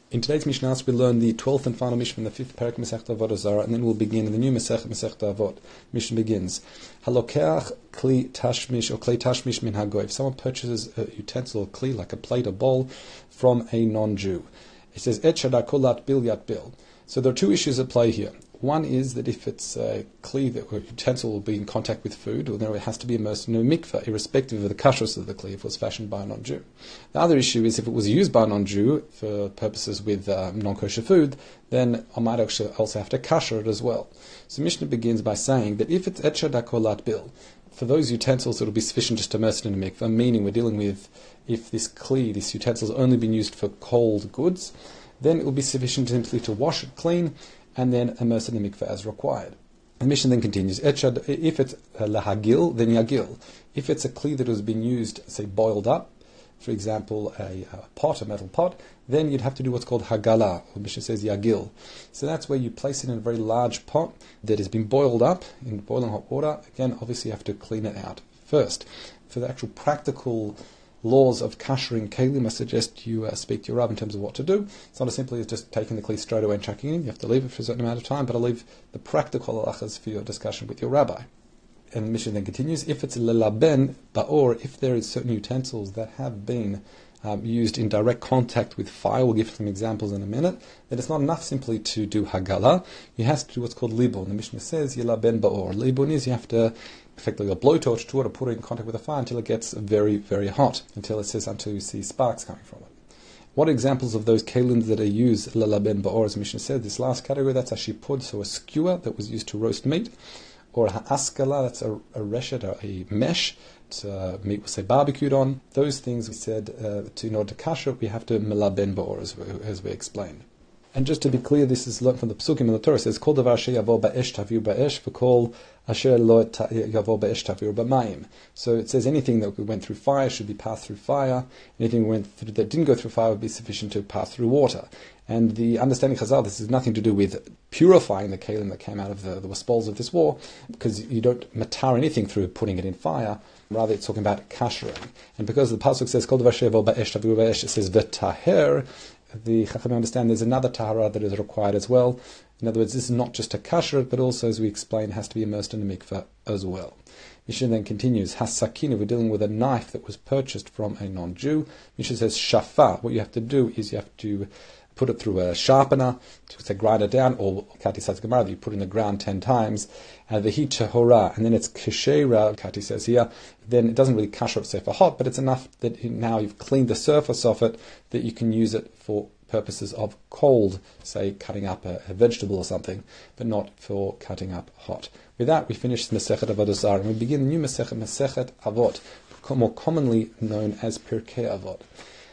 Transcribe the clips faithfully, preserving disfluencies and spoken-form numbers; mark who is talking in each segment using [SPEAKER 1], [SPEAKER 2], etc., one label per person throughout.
[SPEAKER 1] In today's Mishnah, we learn the twelfth and final Mishnah in the fifth Perek Masechta Avodah Zarah, and then we'll begin in the new Masechta Masechta Avot. Mishnah begins. Halokeach kli tashmish or kli tashmish min hagoy. If someone purchases a utensil or kli, like a plate or bowl, from a non-Jew, it says et shadar kolat bil yat bil. So there are two issues at play here. One is that if it's a kli, that or utensil will be in contact with food, well, then it has to be immersed in a mikveh, irrespective of the kashrus of the kli, if it was fashioned by a non-Jew. The other issue is if it was used by a non-Jew for purposes with um, non-kosher food, then I might actually also have to kasher it as well. So Mishnah begins by saying that if it's et shadar kolat bil, for those utensils it will be sufficient just to immerse it in a mikveh, meaning we're dealing with if this kli, this utensil, has only been used for cold goods, then it will be sufficient simply to wash it clean and then immerse it in the mikveh as required. The Mishnah then continues, if it's lahagil, then yagil. If it's a kli that has been used, say, boiled up, for example, a, a pot, a metal pot, then you'd have to do what's called hagala. The Mishnah says yagil. So that's where you place it in a very large pot that has been boiled up in boiling hot water. Again, obviously you have to clean it out first. For the actual practical laws of kashering kelim, I suggest you uh, speak to your Rav in terms of what to do. It's not as simply as just taking the kli straight away and chucking it in. You have to leave it for a certain amount of time, but I'll leave the practical halachas for your discussion with your rabbi. And the Mishnah then continues, if it's lelaben ba'or, if there is certain utensils that have been um, used in direct contact with fire, we'll give some examples in a minute, then it's not enough simply to do hagala. You have to do what's called libun. The Mishnah says, yelaben ba'or. Libun is you have to effectively a blowtorch to it or put it in contact with the fire until it gets very, very hot, until it says until you see sparks coming from it. What are examples of those kalims that are used, lelaben ba'or, as the Mishnah said, this last category, that's a shipud, so a skewer that was used to roast meat, or a ha'askala, that's a, a reshet, or a mesh, to, uh, meat was say barbecued on. Those things we said, uh, to, in order to kasher, we have to melaben ba'or, as we, as we explained. And just to be clear, this is learned from the Psukim in the Torah. It says, "Kol davar sheyavo ba'esh tavir ba'esh, v'kol asher lo yavo ba'esh tavir b'mayim." So it says anything that went through fire should be passed through fire. Anything that went through, that didn't go through fire would be sufficient to pass through water. And the understanding Chazal, this has nothing to do with purifying the kalim that came out of the, the spoils of this war, because you don't matar anything through putting it in fire. Rather, it's talking about kashering. And because the pasuk says, "Kol davar sheyavo ba'esh tavir ba'esh," it says v'taher. The Chachamim understand there's another tahara that is required as well. In other words, this is not just a kasher, but also, as we explained, has to be immersed in a mikveh as well. Mishnah then continues, Hasakina, we're dealing with a knife that was purchased from a non-Jew. Mishnah says, Shafa, what you have to do is you have to put it through a sharpener to say grind it down, or Kati says Gemara, that you put it in the ground ten times, and the heat tahora, and then it's keshera, Kati says here, then it doesn't really kasher itself for hot, but it's enough that now you've cleaned the surface of it that you can use it for purposes of cold, say cutting up a, a vegetable or something, but not for cutting up hot. With that, we finish the Masechet Avodah Zarah, and we begin the new Masechet, Masechet Avot, more commonly known as Pirkei Avot.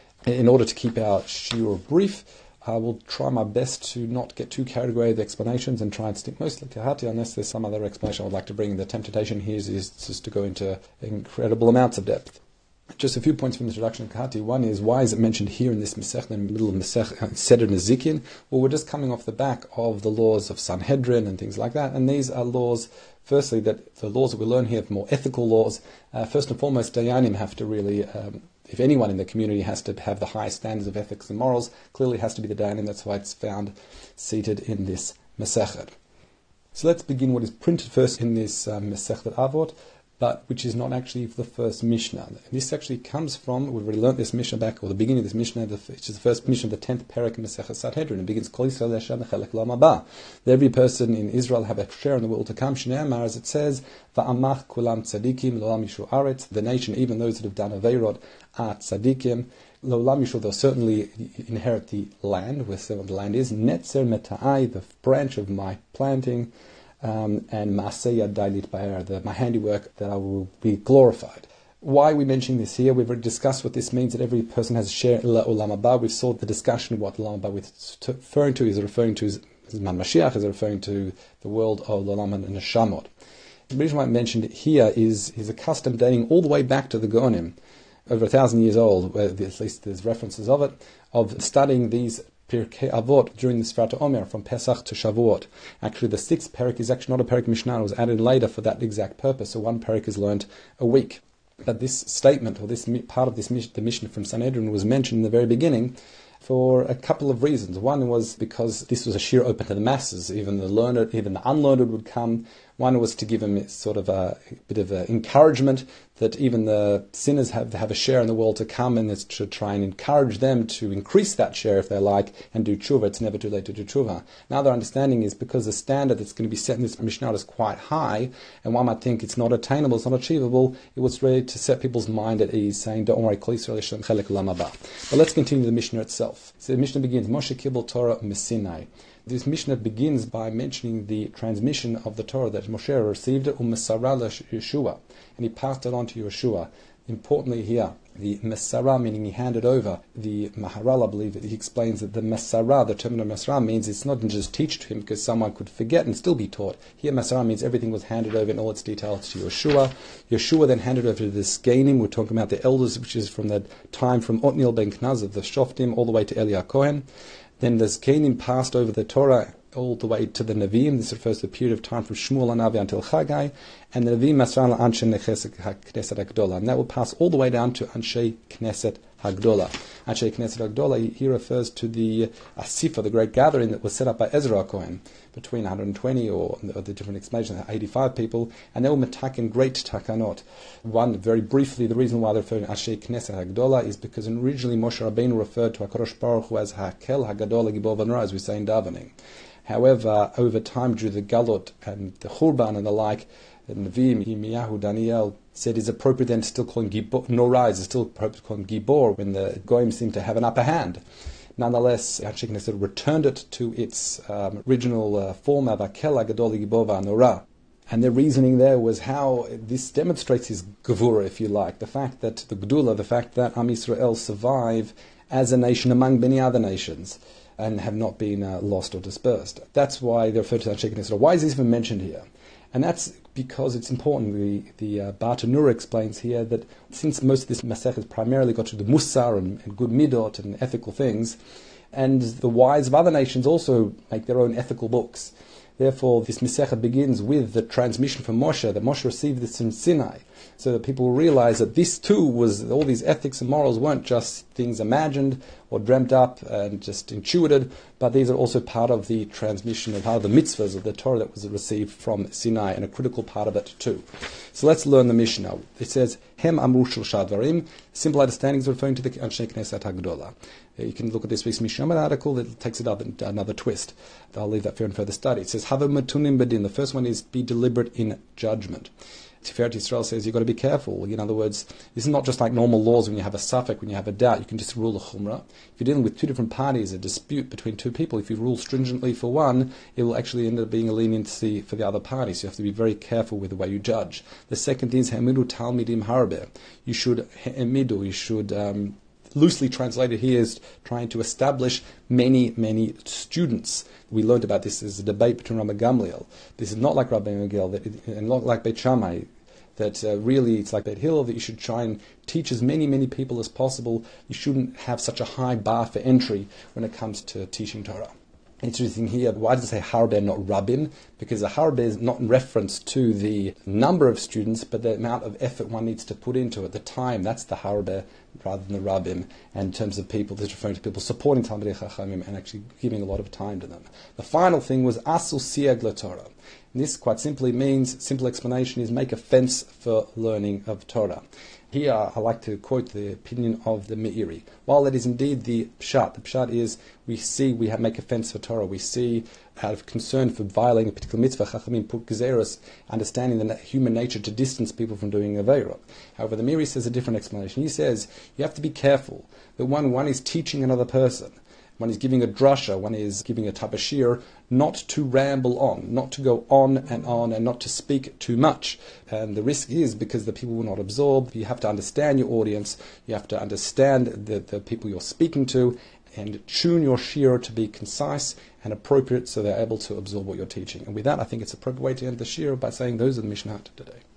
[SPEAKER 1] In order to keep our shiur brief, I will try my best to not get too carried away with explanations and try and stick mostly to Hati, unless there's some other explanation I would like to bring. The temptation here is, is just to go into incredible amounts of depth. Just a few points from the introduction of Kahati. One is, why is it mentioned here in this Masech, in the middle of Masech, Seder Nezikin? Well, we're just coming off the back of the laws of Sanhedrin and things like that, and these are laws, firstly, that the laws that we learn here are more ethical laws. Uh, first and foremost, Dayanim have to really, um, if anyone in the community has to have the highest standards of ethics and morals, clearly it has to be the Dayanim. That's why it's found seated in this Masechet. So let's begin what is printed first in this um, Masechet Avot, but which is not actually the first Mishnah. This actually comes from, we've already learnt this Mishnah back, or the beginning of this Mishnah, which is the first Mishnah of the tenth Perek in Masechet Sanhedrin. It begins, Kol Yisrael Yashem Chelek L'Olam Haba. Every person in Israel have a share in the world to come. Shnei Amar, as it says, Va'amach Kulam Tzadikim L'Olam Yishu Aretz. The nation, even those that have done Aveirot, are Tzadikim. L'Olam Yishu, they'll certainly inherit the land, where the land is. Netzer Meta'ai, the branch of my planting. Um, and Ma'aseh Yadai Litba'er, the my handiwork, that I will be glorified. Why are we mentioning this here? We've already discussed what this means, that every person has a share in Olam Haba. We've saw the discussion of what Olam Haba is referring to. Is it referring to is Man Mashiach? Is it referring to the world of Olam and Neshamot? The reason why I mentioned it here is, is a custom dating all the way back to the Gaonim, over a thousand years old, where at least there's references of it, of studying these Pirkei Avot during the Sfrat Omer from Pesach to Shavuot. Actually, the sixth Perek is actually not a Perek Mishnah. It was added later for that exact purpose. So one Perek is learnt a week. But this statement, or this part of this the Mishnah from Sanhedrin, was mentioned in the very beginning for a couple of reasons. One was because this was a shir open to the masses, even the learned, even the unlearned would come. One was to give him sort of a, a bit of a encouragement that even the sinners have have a share in the world to come, and it's to try and encourage them to increase that share if they like and do tshuva. It's never too late to do tshuva. Now their understanding is because the standard that's going to be set in this Mishnah is quite high, and one might think it's not attainable, it's not achievable. It was ready to set people's mind at ease, saying, "Don't worry, Kol Yisrael Yishem Chelek Olam Haba." But let's continue the Mishnah itself. So the Mishnah begins, Moshe Kibel Torah Mesinai. This Mishnah begins by mentioning the transmission of the Torah that Moshe received it, u'mesara Yeshua, and he passed it on to Yeshua. Importantly here, the mesara, meaning he handed over. The Maharal, I believe, he explains that the mesara, the term of mesara, means it's not just teach to him because someone could forget and still be taught. Here, mesara means everything was handed over in all its details to Yeshua. Yeshua then handed over to the Skenim. We're talking about the elders, which is from the time from Otniel ben Knaz of the Shoftim all the way to Eliyahu Kohen. Then the Skenim passed over the Torah all the way to the Nevi'im. This refers to the period of time from Shmuel HaNavi until Chagai. And the Nevi'im Masran Anshe Knesset HaGdola. And that will pass all the way down to Anshe Knesset HaGdola. Anshe Knesset HaGdola, he refers to the Asifa, the great gathering that was set up by Ezra Cohen, between one hundred twenty, or, or the different explanations, eighty-five people, and they were metakin great takanot. One, very briefly, the reason why they're referring to Anshe Knesset HaGdola is because originally Moshe Rabbeinu referred to HaKadosh Baruch Hu as HaKel HaGadol HaGibor V'Nora, as we say in davening. However, over time, due to the Galot and the Churban and the like, and Nevi'im, Yirmiyahu, Daniel, said it's appropriate then to still call him Gibor, Norai, it's still appropriate to call him Gibor, when the Goyim seem to have an upper hand. Nonetheless, Anshe Knesset returned it to its um, original uh, form of HaKel HaGadol HaGibor V'Nora. And their reasoning there was how this demonstrates his Gevura, if you like, the fact that the Gdula, the fact that Am Yisrael survive as a nation among many other nations, and have not been uh, lost or dispersed. That's why they refer to Anshe Knesset. Why is this even mentioned here? And that's because it's important. The, the uh, Bartanura explains here that since most of this Masech has primarily got to the Musar and, and good midot and ethical things, and the wise of other nations also make their own ethical books. Therefore, this Masechah begins with the transmission from Moshe, that Moshe received this in Sinai, so that people will realize that this too was, all these ethics and morals weren't just things imagined or dreamt up and just intuited, but these are also part of the transmission of how the mitzvahs of the Torah that was received from Sinai, and a critical part of it too. So let's learn the Mishnah. It says, Hem Amru Shloshah Dvarim. Simple understanding is referring to the Anshe Knesset HaGdola. You can look at this week's Mishnah article that takes it up another twist. I'll leave that for further study. It says, Hava Matunim Bedin. The first one is be deliberate in judgment. Tiferet Yisrael says you've got to be careful. In other words, this is not just like normal laws when you have a suffix, when you have a doubt, you can just rule a chumrah. If you're dealing with two different parties, a dispute between two people, if you rule stringently for one, it will actually end up being a leniency for the other party. So you have to be very careful with the way you judge. The second is Hemidu Talmidim Harbe. You should Hemidu, you should um, loosely translated here is trying to establish many, many students. We learned about this as a debate between Rabbi Gamliel. This is not like Rabbi Gamliel, that it, and not like Beit Shammai, that uh, really it's like Beit Hillel, that you should try and teach as many, many people as possible. You shouldn't have such a high bar for entry when it comes to teaching Torah. Interesting here, why does it say harbe, not rabbin? Because the harbe is not in reference to the number of students, but the amount of effort one needs to put into it, the time. That's the harbe rather than the rabbin. And in terms of people, this is referring to people supporting Talmidei Chachamim and actually giving a lot of time to them. The final thing was asu sieg leTorah. And this quite simply means, simple explanation is make a fence for learning of Torah. Here I like to quote the opinion of the Meiri. While that is indeed the pshat, the pshat is we see we have make a fence for Torah. We see out of concern for violating a particular mitzvah, Chachamim put gezeros, understanding the human nature to distance people from doing aveira. However, the Meiri says a different explanation. He says you have to be careful that one one is teaching another person. One is giving a drasha, one is giving a tabashir, not to ramble on, not to go on and on, and not to speak too much. And the risk is because the people will not absorb. You have to understand your audience, you have to understand the, the people you're speaking to, and tune your shir to be concise and appropriate so they're able to absorb what you're teaching. And with that, I think it's an appropriate way to end the shir by saying those are the Mishnah today.